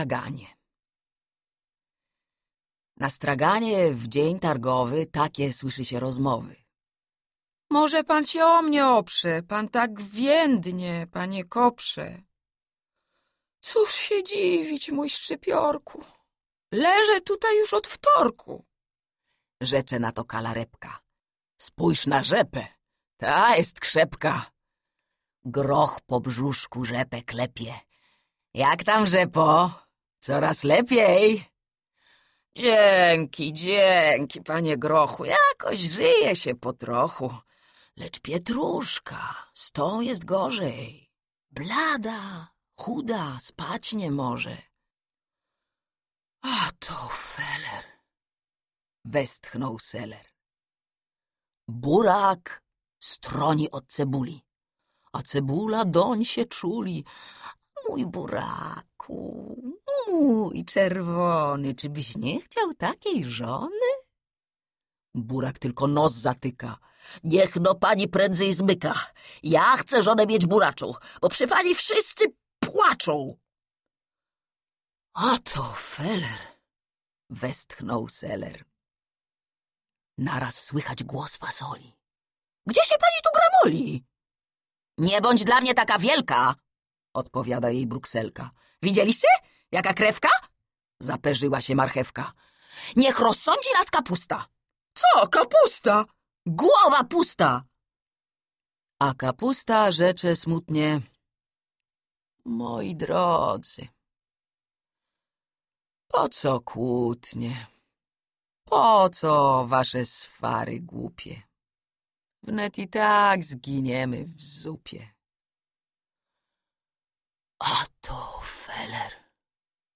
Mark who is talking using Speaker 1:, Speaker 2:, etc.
Speaker 1: straganie. Na straganie w dzień targowy takie słyszy się rozmowy.
Speaker 2: Może pan się o mnie oprze, pan tak więdnie, panie koprze. Cóż się dziwić, mój szczypiorku, leżę tutaj już od wtorku.
Speaker 1: Rzecze na to Kalarepka. Spójrz na rzepę, ta jest krzepka. Groch po brzuszku rzepę klepie. Jak tam, rzepo? Coraz lepiej. Dzięki, panie grochu, jakoś żyje się po trochu. Lecz Pietruszka, z tą jest gorzej. Blada, chuda, spać nie może. A to feler, westchnął seler. Burak stroni od cebuli, a cebula doń się czuli. Mój buraku, mój czerwony, czy byś nie chciał takiej żony? Burak tylko nos zatyka. Niech no pani prędzej zmyka. Ja chcę żonę mieć buraczą, bo przy pani wszyscy płaczą. A to feler, westchnął seler. Naraz słychać głos fasoli. Gdzie się pani tu gramoli? Nie bądź dla mnie taka wielka, odpowiada jej Brukselka. Widzieliście, jaka krewka? Zaperzyła się marchewka. Niech rozsądzi nas kapusta.
Speaker 2: Co, kapusta?
Speaker 1: Głowa pusta. A kapusta rzecze smutnie. Moi drodzy, po co kłótnie? Po co wasze swary głupie? Wnet i tak zginiemy w zupie. A to feler,